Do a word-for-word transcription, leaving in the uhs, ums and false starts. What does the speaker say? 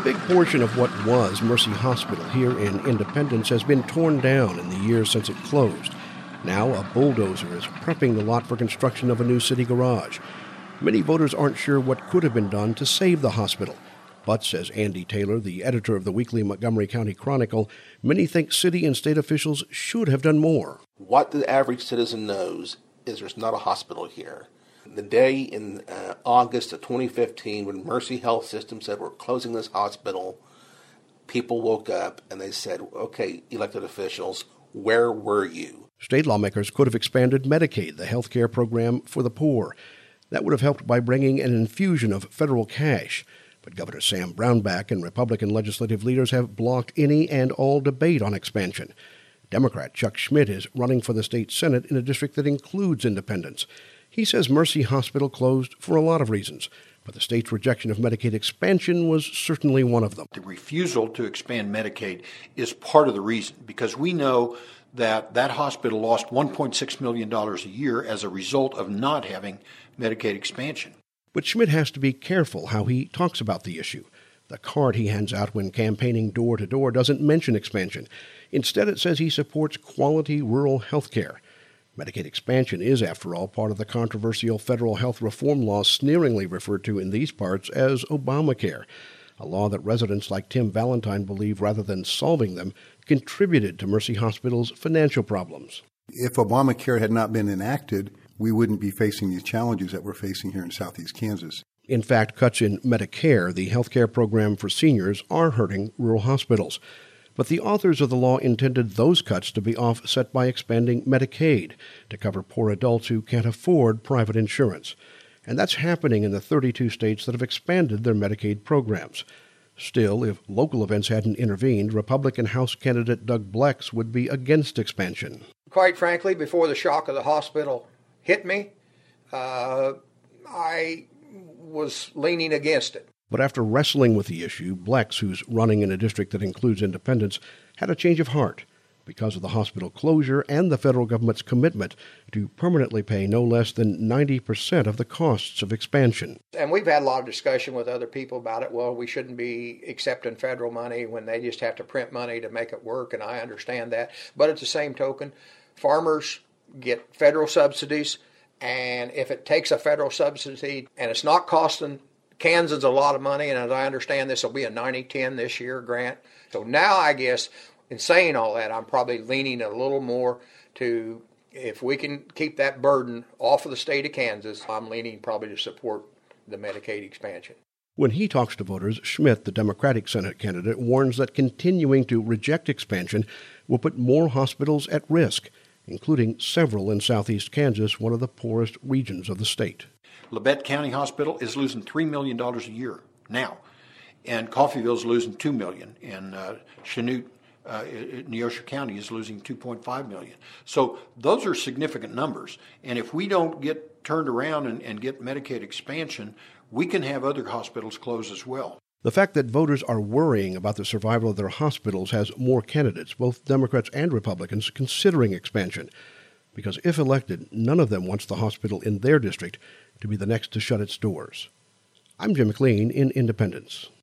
big portion of what was Mercy Hospital here in Independence has been torn down in the years since it closed. Now a bulldozer is prepping the lot for construction of a new city garage. Many voters aren't sure what could have been done to save the hospital. But, says Andy Taylor, the editor of the weekly Montgomery County Chronicle, many think city and state officials should have done more. What the average citizen knows is there's not a hospital here. The day in uh, August of twenty fifteen when Mercy Health System said we're closing this hospital, people woke up and they said, okay, elected officials, where were you? State lawmakers could have expanded Medicaid, the health care program for the poor. That would have helped by bringing an infusion of federal cash. But Governor Sam Brownback and Republican legislative leaders have blocked any and all debate on expansion. Democrat Chuck Schmidt is running for the state Senate in a district that includes Independence. He says Mercy Hospital closed for a lot of reasons, but the state's rejection of Medicaid expansion was certainly one of them. The refusal to expand Medicaid is part of the reason, because we know that that hospital lost one point six million dollars a year as a result of not having Medicaid expansion. But Schmidt has to be careful how he talks about the issue. The card he hands out when campaigning door-to-door doesn't mention expansion. Instead, it says he supports quality rural health care. Medicaid expansion is, after all, part of the controversial federal health reform law sneeringly referred to in these parts as Obamacare, a law that residents like Tim Valentine believe, rather than solving them, contributed to Mercy Hospital's financial problems. If Obamacare had not been enacted, we wouldn't be facing these challenges that we're facing here in southeast Kansas. In fact, cuts in Medicare, the health care program for seniors, are hurting rural hospitals. But the authors of the law intended those cuts to be offset by expanding Medicaid to cover poor adults who can't afford private insurance. And that's happening in the thirty-two states that have expanded their Medicaid programs. Still, if local events hadn't intervened, Republican House candidate Doug Blex would be against expansion. Quite frankly, before the shock of the hospital hit me, uh, I was leaning against it. But after wrestling with the issue, Blex, who's running in a district that includes Independence, had a change of heart because of the hospital closure and the federal government's commitment to permanently pay no less than ninety percent of the costs of expansion. And we've had a lot of discussion with other people about it. Well, we shouldn't be accepting federal money when they just have to print money to make it work, and I understand that. But at the same token, farmers get federal subsidies, and if it takes a federal subsidy and it's not costing Kansas a lot of money, and as I understand, this will be a ninety ten this year grant. So now I guess in saying all that, I'm probably leaning a little more to, if we can keep that burden off of the state of Kansas, I'm leaning probably to support the Medicaid expansion. When he talks to voters, Schmidt, the Democratic Senate candidate, warns that continuing to reject expansion will put more hospitals at risk, including several in southeast Kansas, one of the poorest regions of the state. Labette County Hospital is losing three million dollars a year now, and Coffeyville's losing two million dollars, and uh, Chanute, uh, Neosho County is losing two point five million dollars. So those are significant numbers, and if we don't get turned around and, and get Medicaid expansion, we can have other hospitals close as well. The fact that voters are worrying about the survival of their hospitals has more candidates, both Democrats and Republicans, considering expansion. Because if elected, none of them wants the hospital in their district to be the next to shut its doors. I'm Jim McLean in Independence.